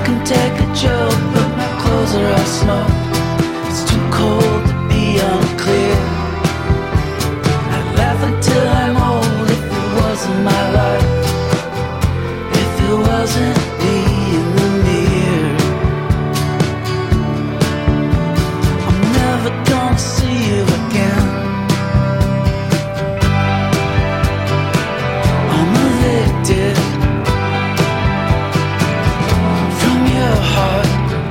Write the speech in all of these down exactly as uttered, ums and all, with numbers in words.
can take a joke, but my clothes are all smoke. It's too cold to be unclear. I'd laugh until I'm old if it wasn't my life, if it wasn't me in the mirror. I'm never gonna see you again. I'm evicted from your heart.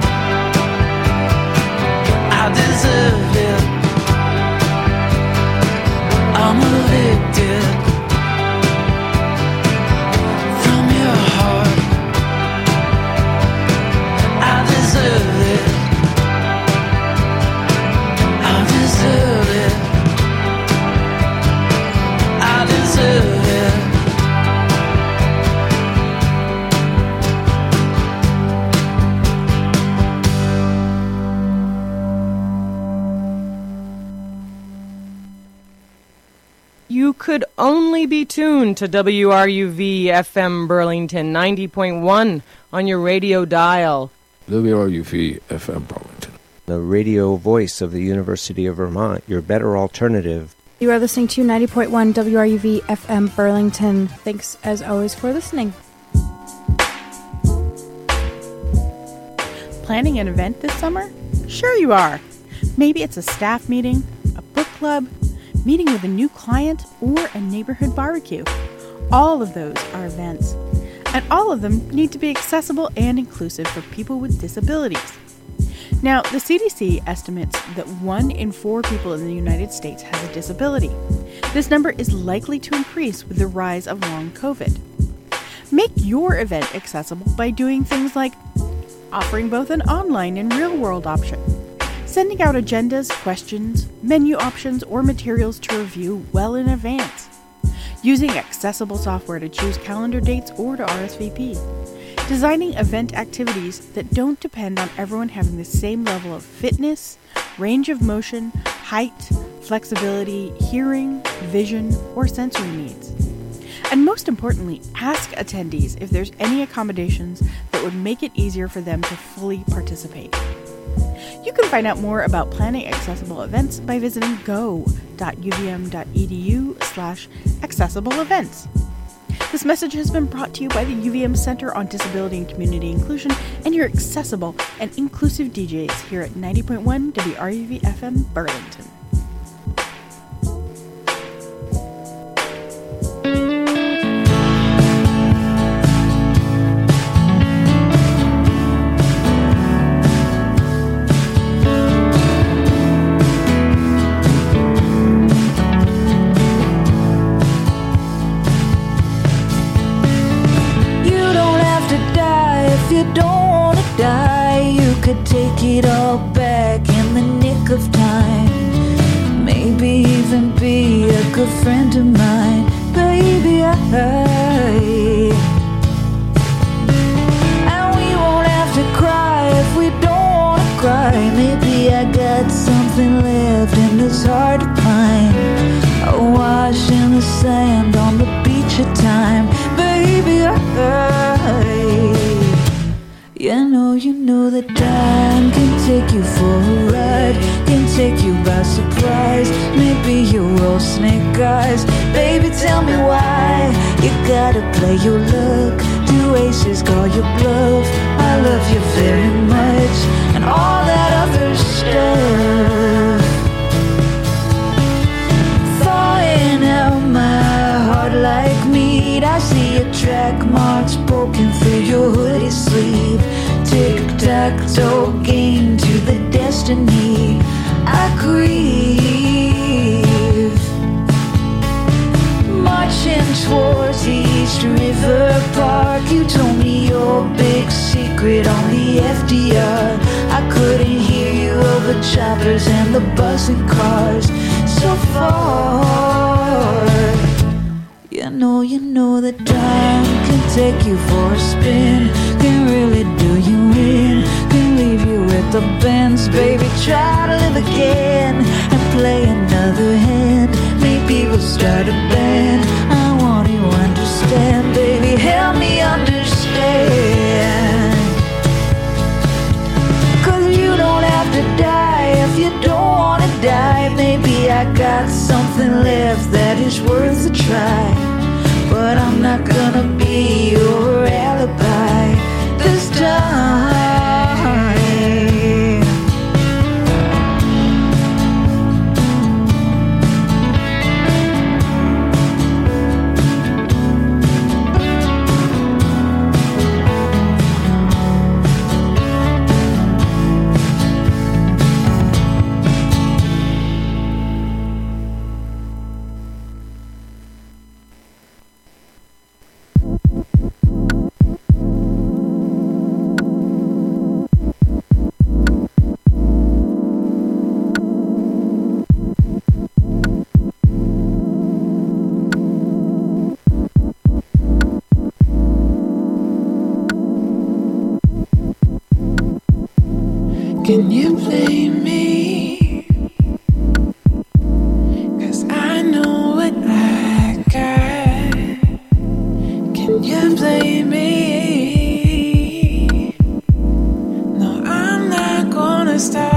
I deserve it. I'm evicted from your heart. I deserve it. I deserve it. I deserve it. You could only be tuned to W R U V F M Burlington ninety point one on your radio dial. W R U V F M Burlington, the radio voice of the University of Vermont, your better alternative. You are listening to ninety point one W R U V F M Burlington. Thanks, as always, for listening. Planning an event this summer? Sure you are. Maybe it's a staff meeting, a book club, meeting with a new client, or a neighborhood barbecue. All of those are events, and all of them need to be accessible and inclusive for people with disabilities. Now, the C D C estimates that one in four people in the United States has a disability. This number is likely to increase with the rise of long COVID. Make your event accessible by doing things like offering both an online and real-world option, sending out agendas, questions, menu options, or materials to review well in advance, using accessible software to choose calendar dates or to R S V P, designing event activities that don't depend on everyone having the same level of fitness, range of motion, height, flexibility, hearing, vision, or sensory needs. And most importantly, ask attendees if there's any accommodations that would make it easier for them to fully participate. You can find out more about planning accessible events by visiting go.uvm.edu slash accessible events. This message has been brought to you by the U V M Center on Disability and Community Inclusion and your accessible and inclusive D Js here at ninety point one W R U V F M Burlington. Take it all back in the nick of time. Maybe even be a good friend of mine. Baby, I and we won't have to cry if we don't want to cry. Maybe I got something left and it's hard to find. A wash in the sand on the beach of time. Baby, I you know, you know that time can take you for a ride, can take you by surprise. Maybe you're all snake eyes. Baby, tell me why you gotta play your luck. Do aces call your bluff? I love you very much, and all that other stuff. Thawing out my heart like meat. I see your track marks poking through your hoodie sleeve. Tic-tac-toe game to the destiny I grieve. Marching towards East River Park. You told me your big secret on the F D R. I couldn't hear you over choppers and the buzzing cars so far. You know, you know that time can take you for a spin, can really do you in, can leave you with the bends. Baby, try to live again and play another hand. Maybe we'll start a band. I want you to understand, baby, help me understand. Can you blame me? 'Cause I know what I got. Can you blame me? No, I'm not gonna stop.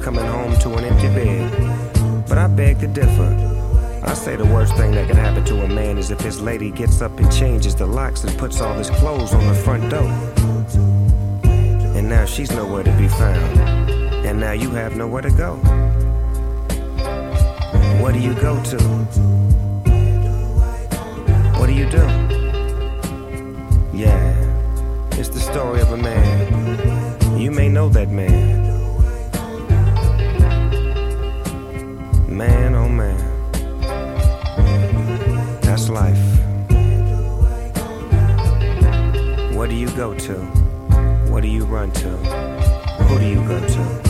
coming home to an empty bed. But I beg to differ. I say the worst thing that can happen to a man is if his lady gets up and changes the locks and puts all his clothes on the front door. And now she's nowhere to be found. And now you have nowhere to go. What do you go to? What do you do? Yeah, it's the story of a man. You may know that man. Man, oh man. That's life. What do you go to? What do you run to? Who do you go to?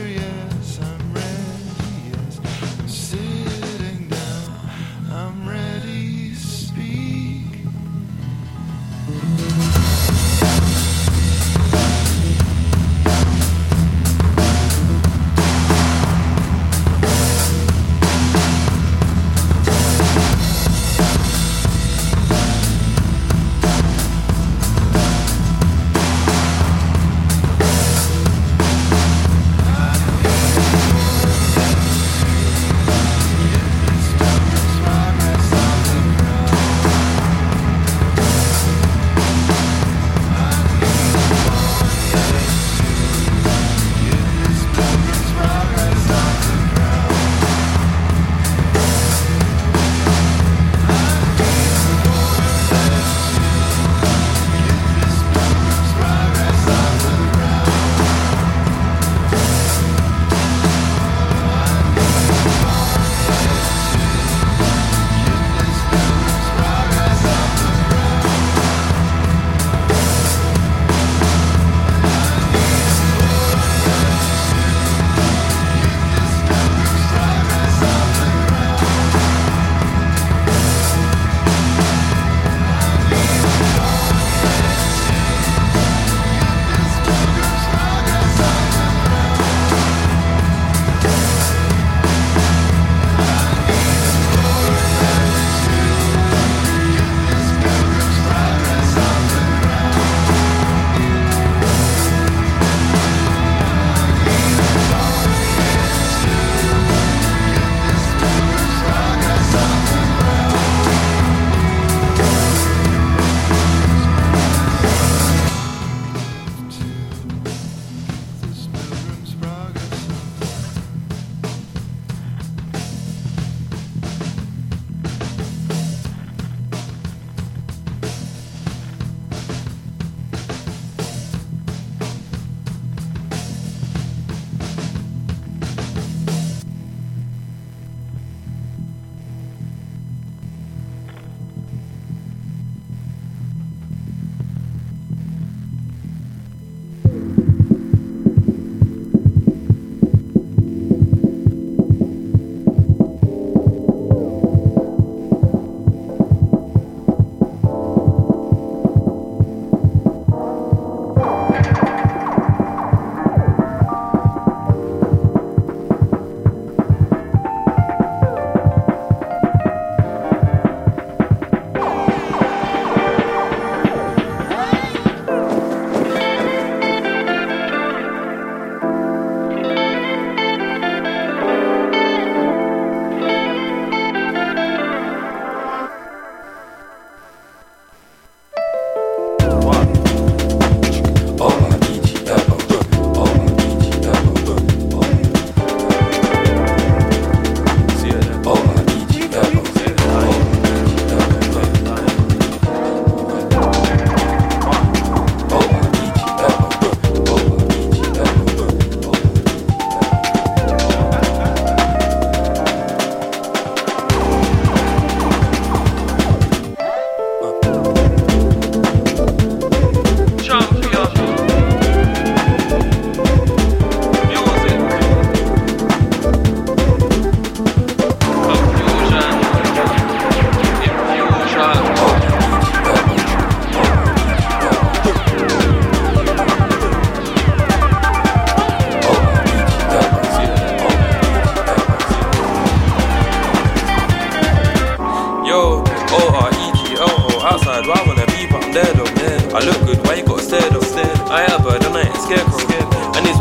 I'm ready.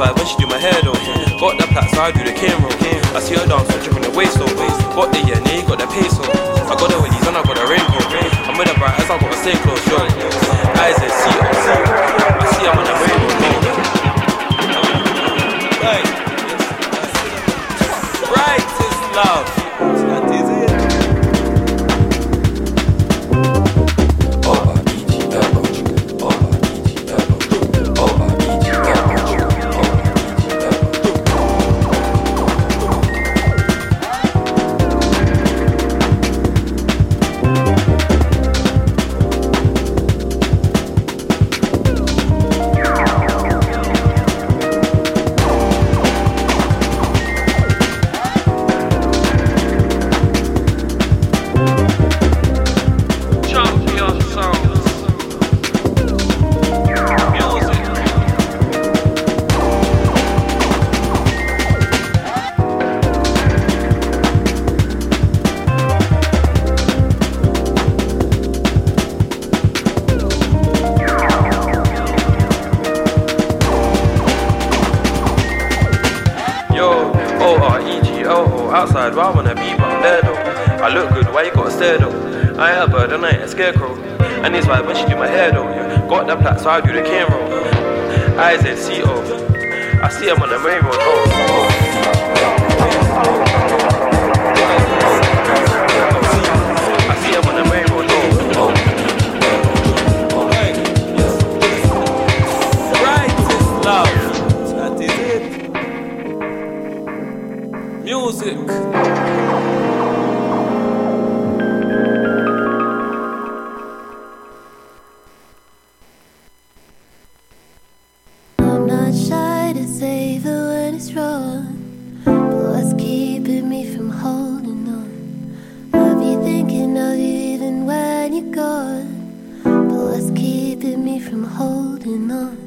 why when she do my hair though, got the plaits, so I do the camera. I see her dance, I'm tripping the waist though. Got the yeah, knee, got the peso. I got the willies and I got the rainbow. I'm with the bright as I got the same clothes, yo. Eyes and see, I see I'm on the rainbow. Right is love. That is it. Outside, where I wanna be, but I'm there though. I look good, why you gotta stare though? I ain't a bird and I ain't a scarecrow. And it's like when she do my hair though, yeah. Got the plaits, so I do the camera. I Z C O, I see him on the main road. Oh, oh. I see him on the main road. Oh, oh. Right is love. That is it. Music. I'm not shy to say that when it's wrong, but what's keeping me from holding on? I'll be thinking of you even when you're gone, but what's keeping me from holding on?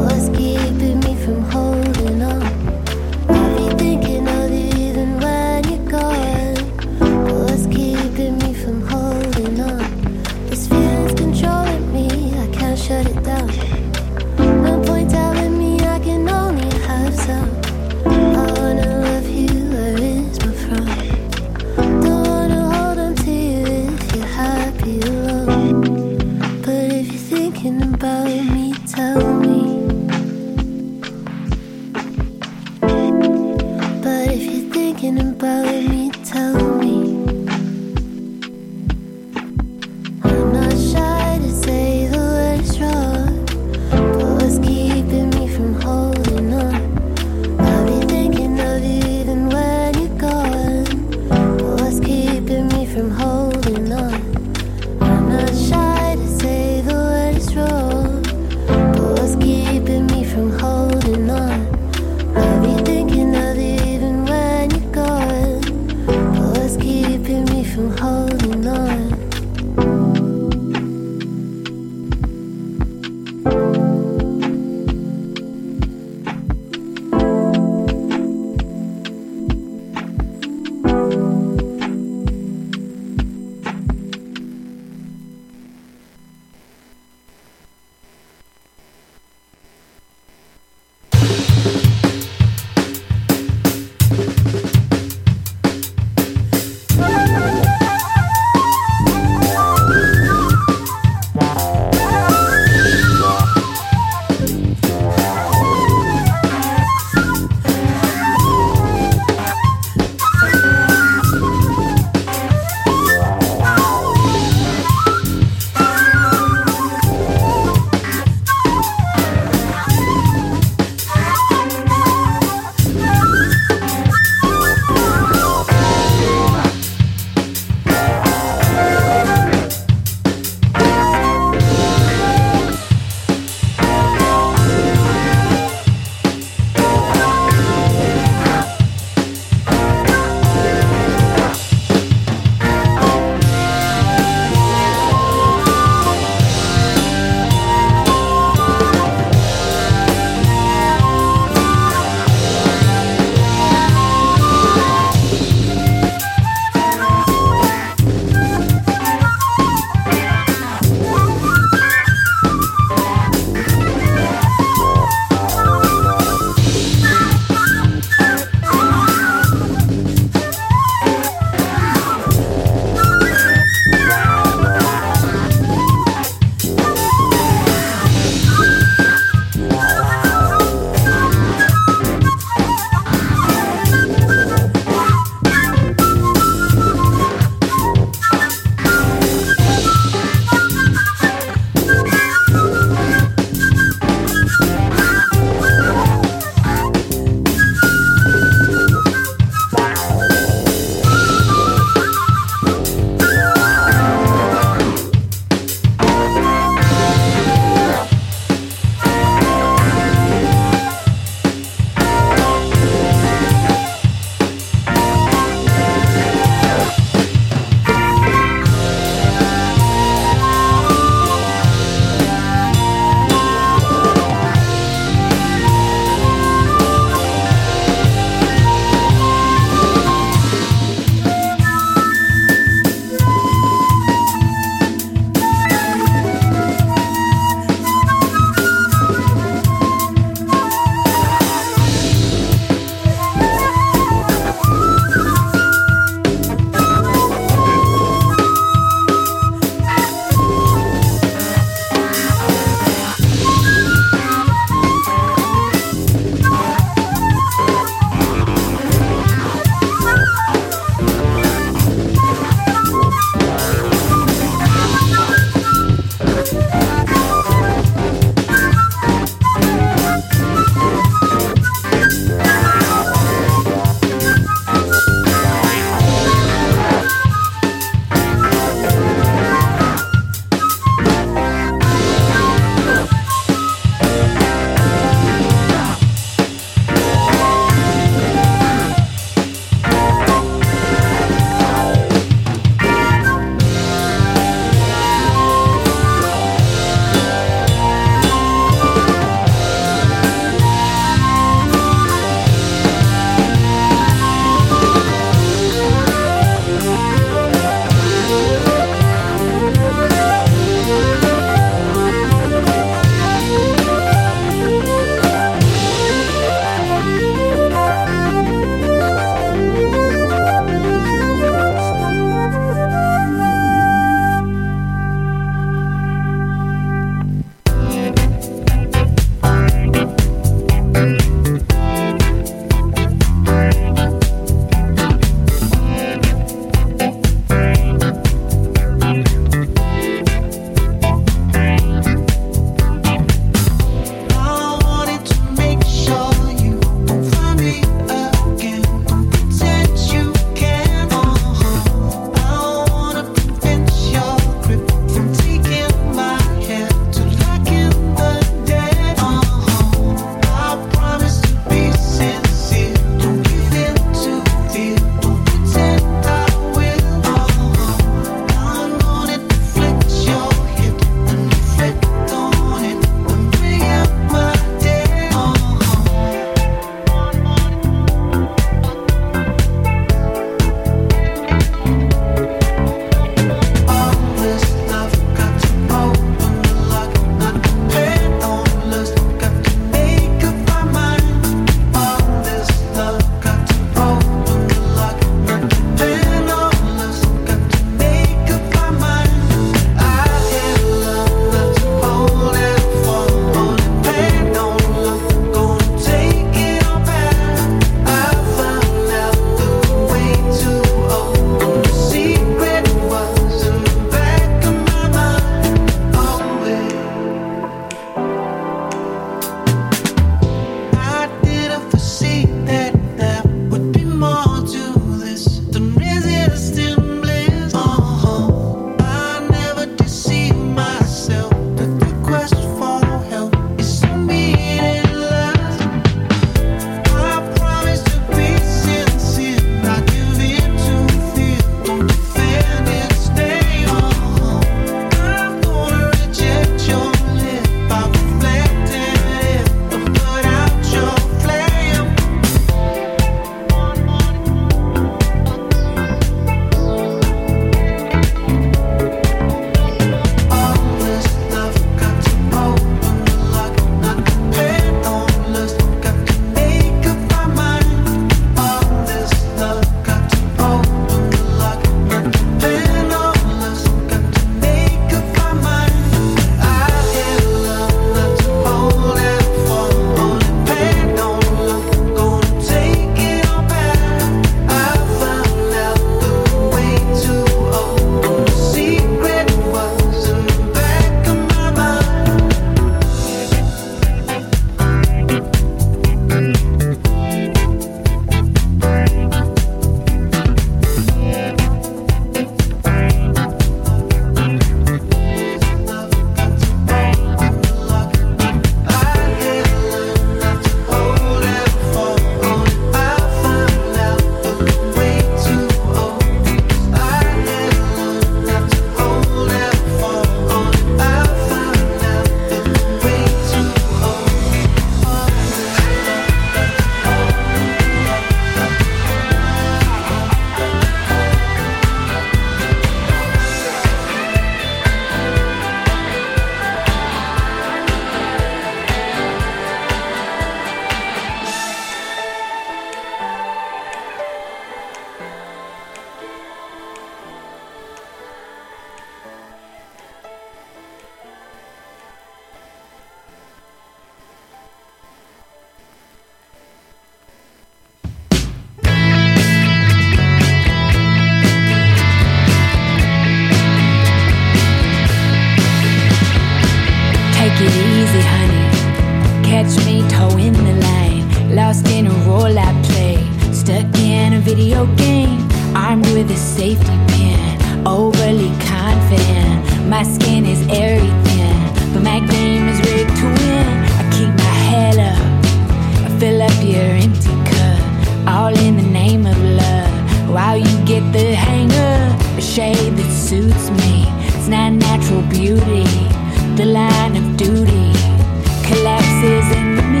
honey. Catch me towing the line, lost in a role I play, stuck in a video game, armed with a safety pin, overly confident. My skin is airy thin, but my game is rigged to win. I keep my head up, I fill up your empty cup, all in the name of love, while you get the hang of a shade that suits me. It's not natural beauty, the line of duty collapses into me.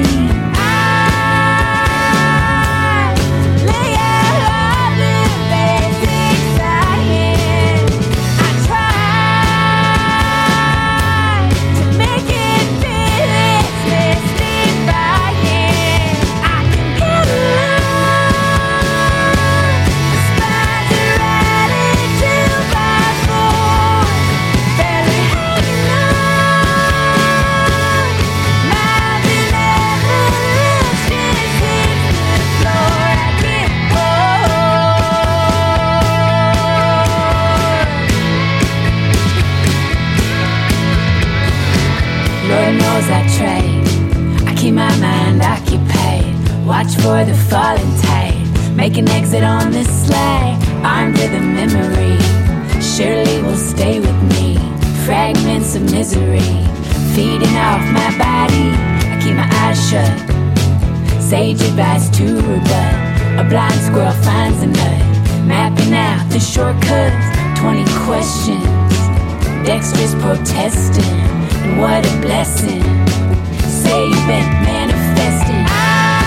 I trade, I keep my mind occupied, watch for the falling tide, make an exit on this slide, armed with a memory, surely will stay with me, fragments of misery, feeding off my body, I keep my eyes shut, sage advice to rebut, a blind squirrel finds a nut, mapping out the shortcuts, twenty questions, dexterous protesting, and what a blessing. Say you've been manifesting. I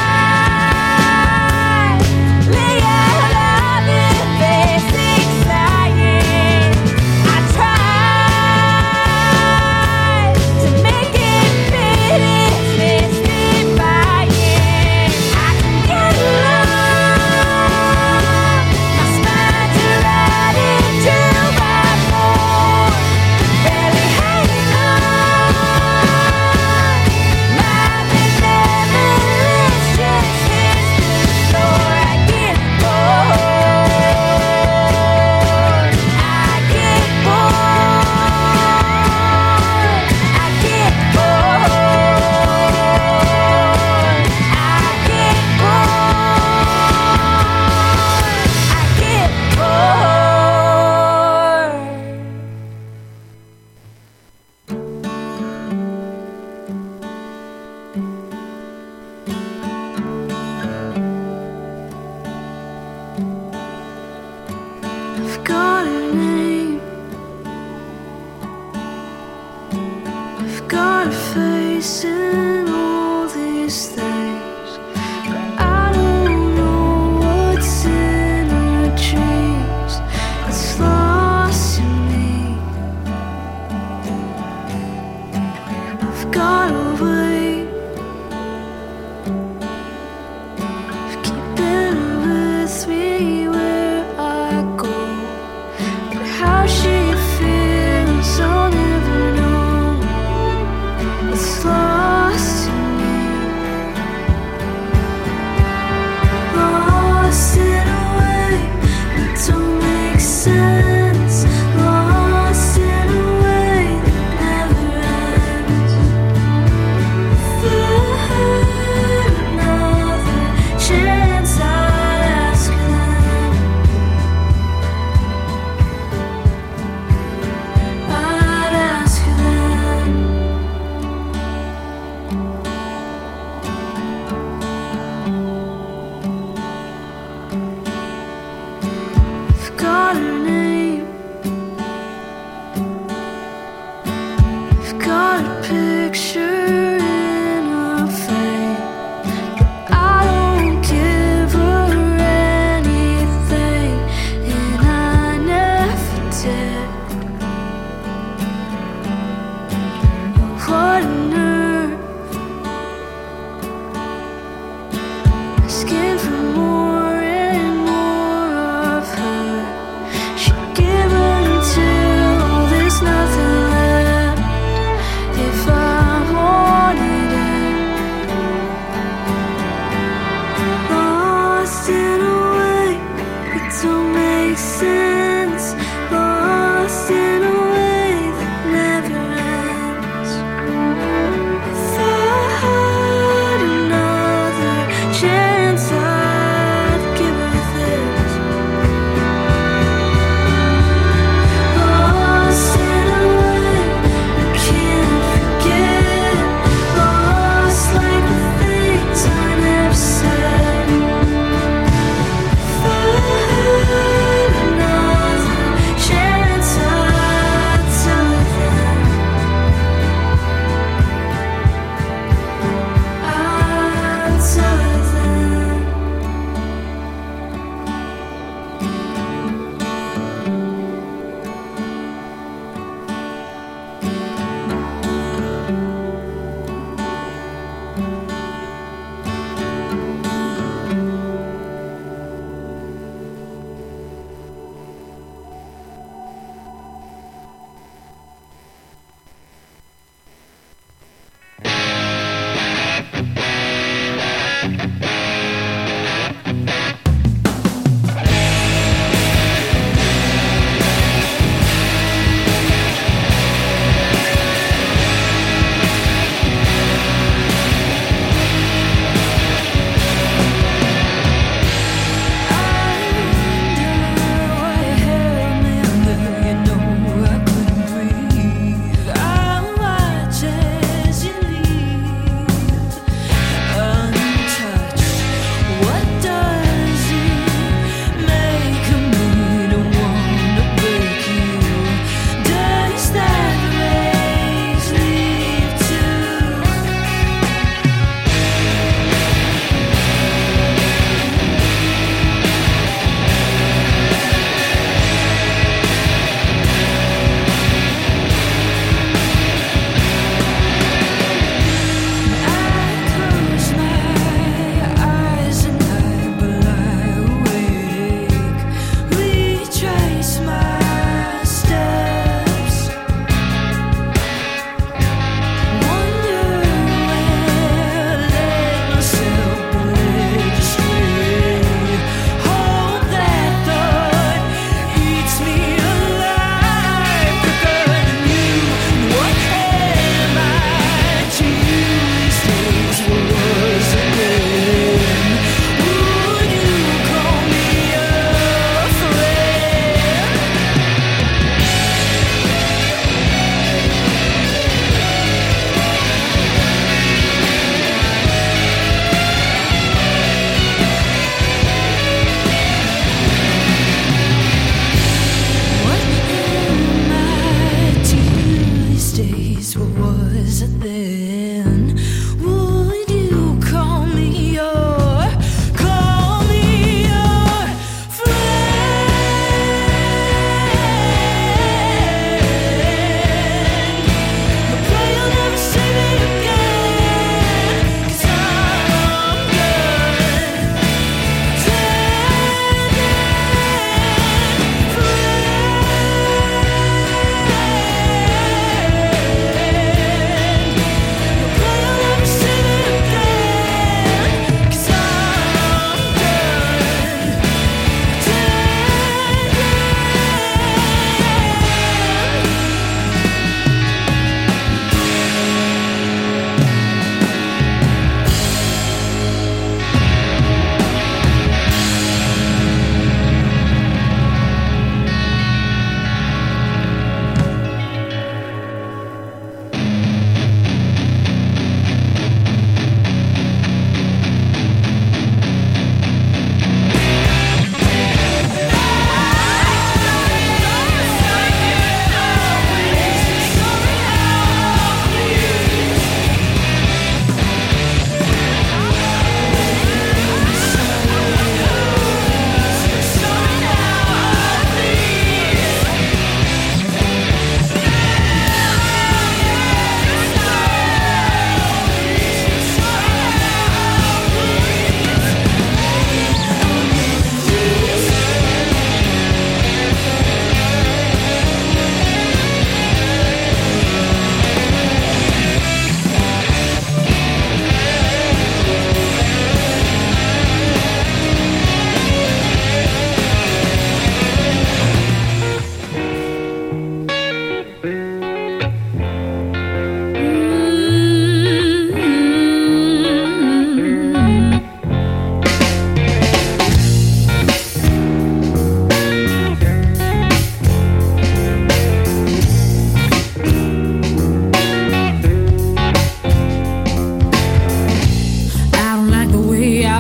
lay out love in basic science. I try to make it fit, it's mystifying. I can get along, my spine's a riding two by four, barely hanging on. My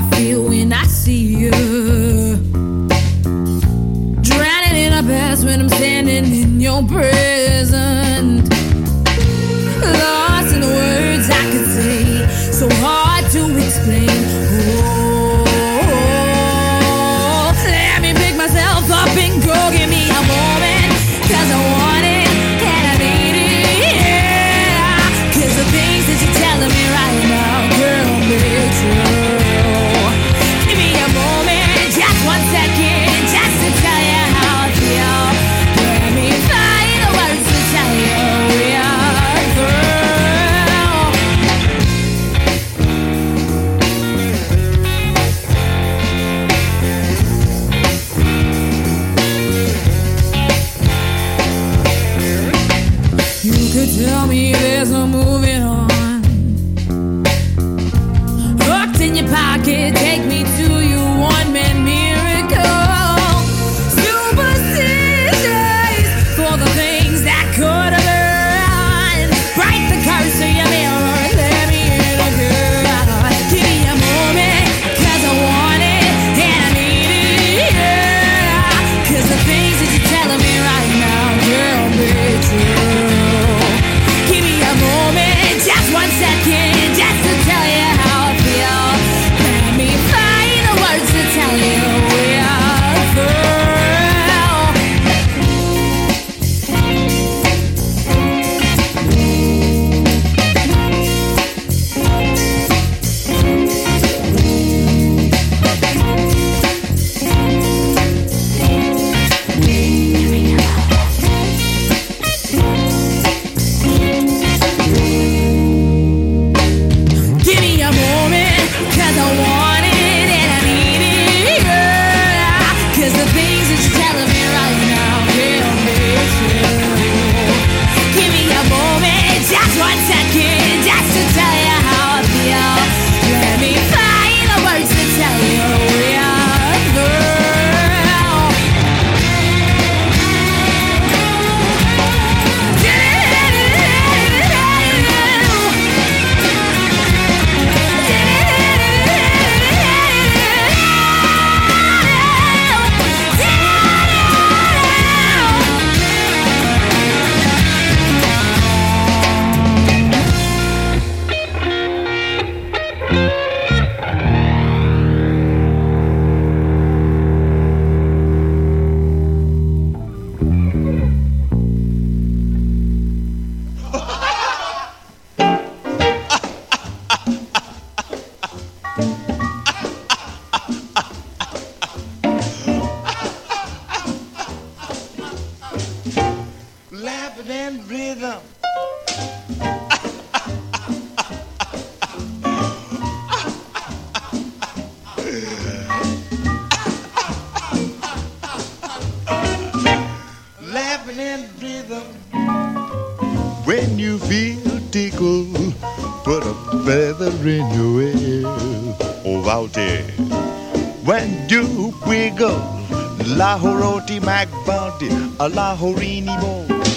I feel when I see you. Drowning in a past when I'm standing in your present. Lost in the words I could say, so hard to explain. Oh, let me pick myself up and go give me a moment, 'cause I want it and I need it, yeah. 'Cause the things that you're telling me right now, girl, they're true. Give me a moment, just one second, just to tell you how I feel. Let me find the words to tell you we are through. You could tell me there's no moving on. Hooked in your pocket, take me to you, one-man miracle. Superstitious for the things that could have been. Break the curse of your mirror, let me in a girl. Give me a moment, 'cause I want it and I need it, yeah. 'Cause the things that you're telling me right now, girl, they're true. Give me a moment, just one second, just to tell you how I feel. Let me find the words to tell you we are through. Give me a moment, 'cause I want it and I need it, yeah. 'Cause the things that you're telling me right now, girl, they're true. Give me a moment, just one second, just to tell you how I feel. Let me find the words to tell you we are through. Laughing in rhythm. Laughing in rhythm. When you feel tickled, put a feather in your ear. Oh, out there. When you wiggle, Lahoroti Magbandi, a Lahorini Bo.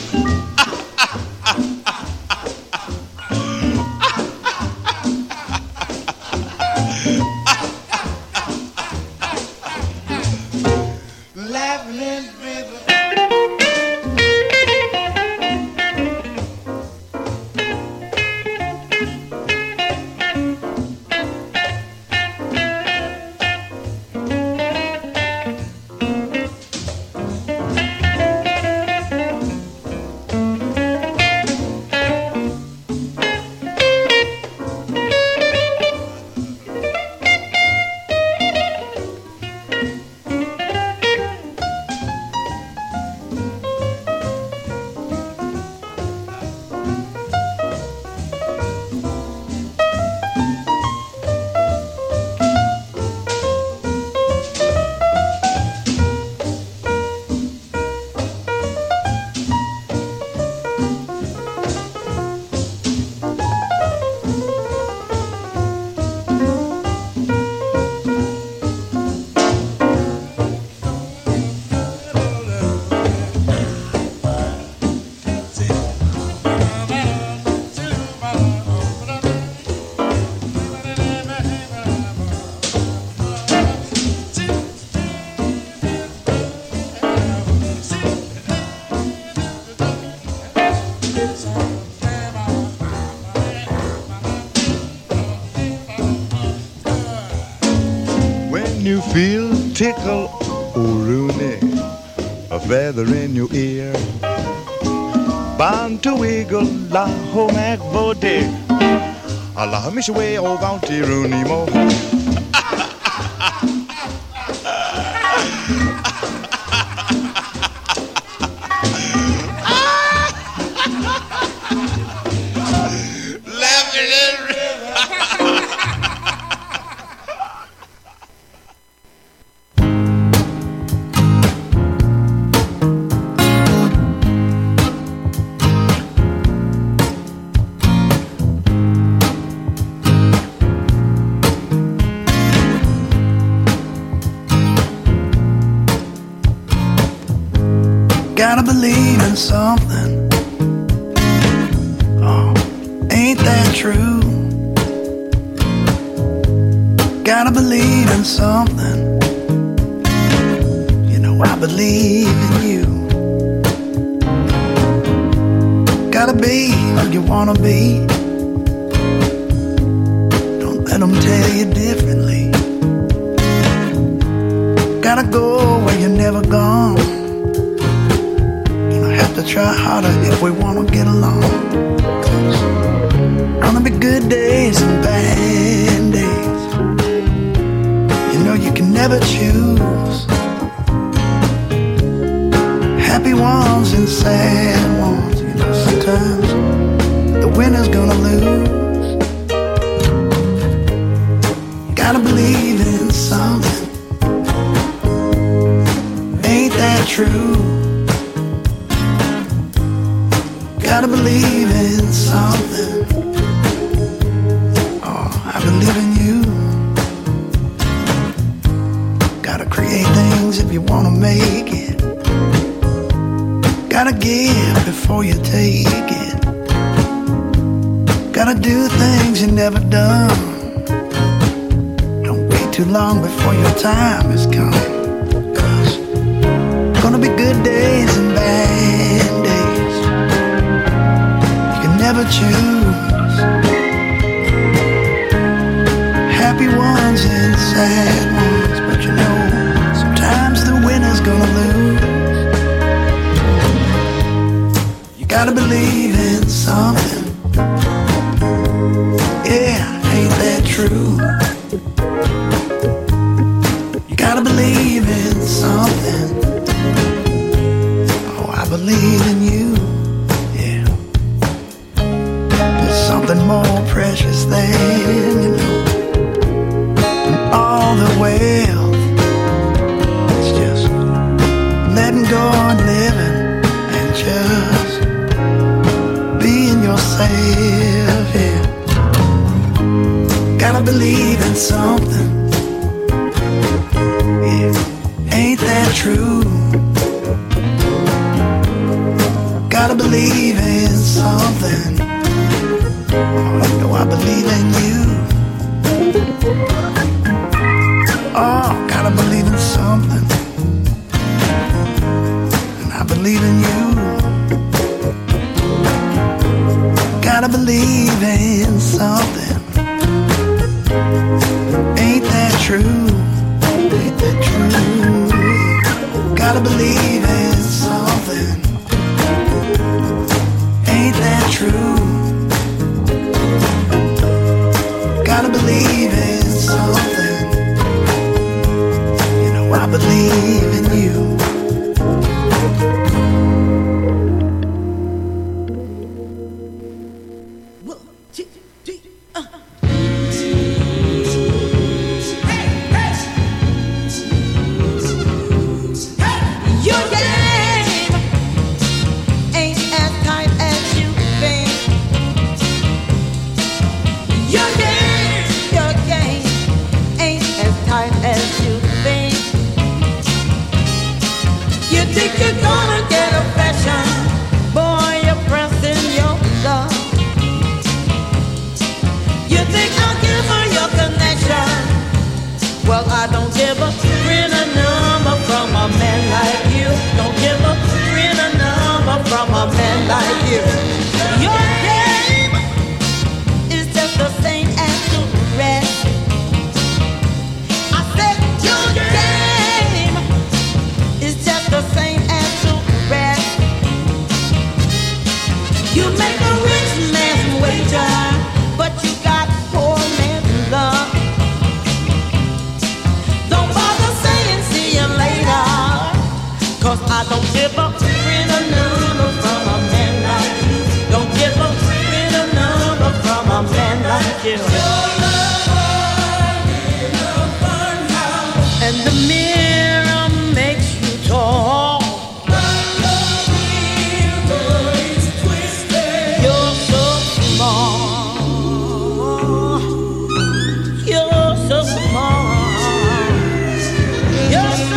Laughing in rhythm. feel tickle, oh Rooney, a feather in your ear, bound to wiggle la home at body. Allah miss way oh bounty Rooney mo. Gotta believe in something. Oh, ain't that true? Gotta believe in something. You know I believe in you. Gotta be who you wanna be. Don't let them tell you differently. Gotta go where you're never gone. To try harder if we wanna get along. Gonna be good days and bad days. You know you can never choose. Happy ones and sad ones. You know sometimes the winner's gonna lose. Gotta believe in something. Ain't that true? Gotta believe in something. Oh, I believe in you. Gotta create things if you wanna make it. Gotta give before you take it. Gotta do things you never done. Don't wait too long before your time is come. 'Cause gonna be good days and bad days. Never choose. Happy ones and sad ones, but you know sometimes the winner's gonna lose. You gotta believe in something. Yeah, ain't that true? You gotta believe in something. Oh, I believe in you. Something more precious than you know, and all the wealth. It's just letting go and living and just being yourself. Yeah, gotta believe in something. Yeah, ain't that true? Gotta believe in something. Oh, you know I believe in you. Oh, gotta believe in something. And I believe in you. Gotta believe in something. Ain't that true? Ain't that true? Gotta believe in something. Ain't that true? Gotta believe in something. You know I believe in you. As you think you. And the mirror makes you tall. You're so small. You're so small. You're so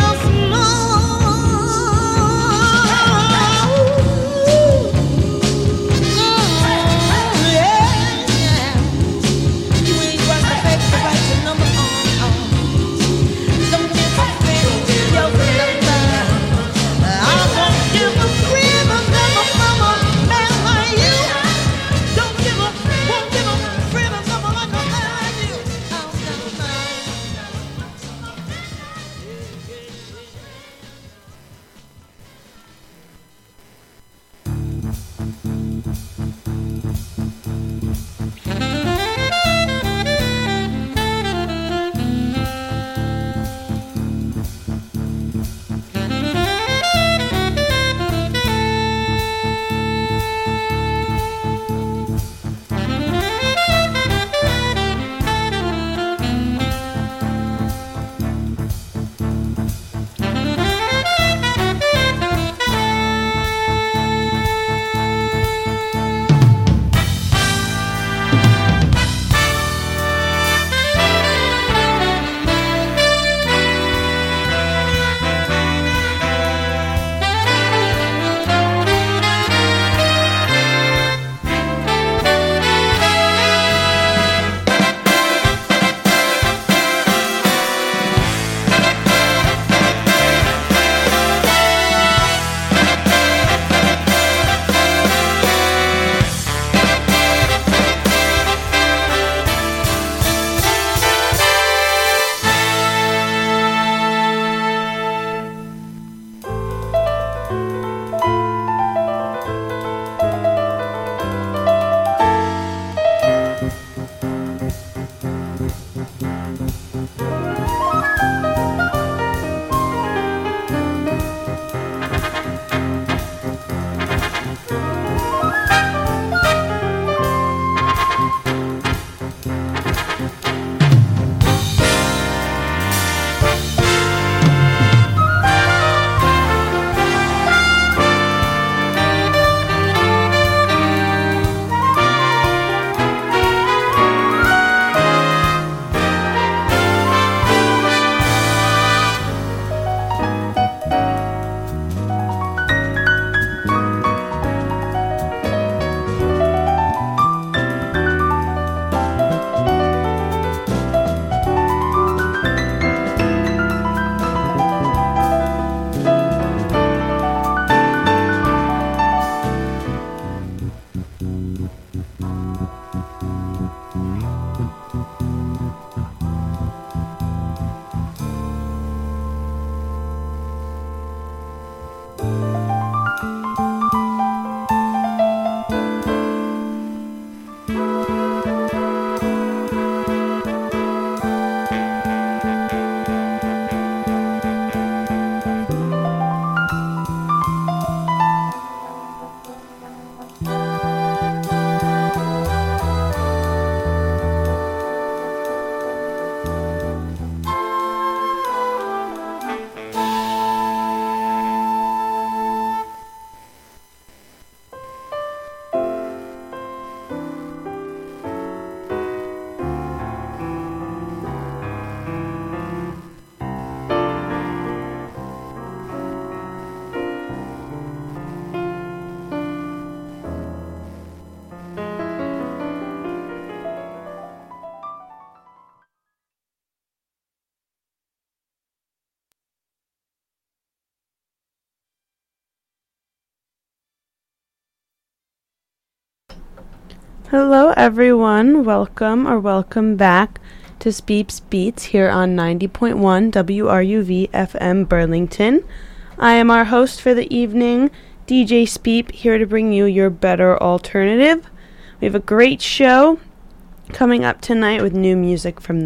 Hello everyone, welcome or welcome back to Speeps Beats here on ninety point one W R U V F M Burlington. I am our host for the evening, D J Speep, here to bring you your better alternative. We have a great show coming up tonight with new music from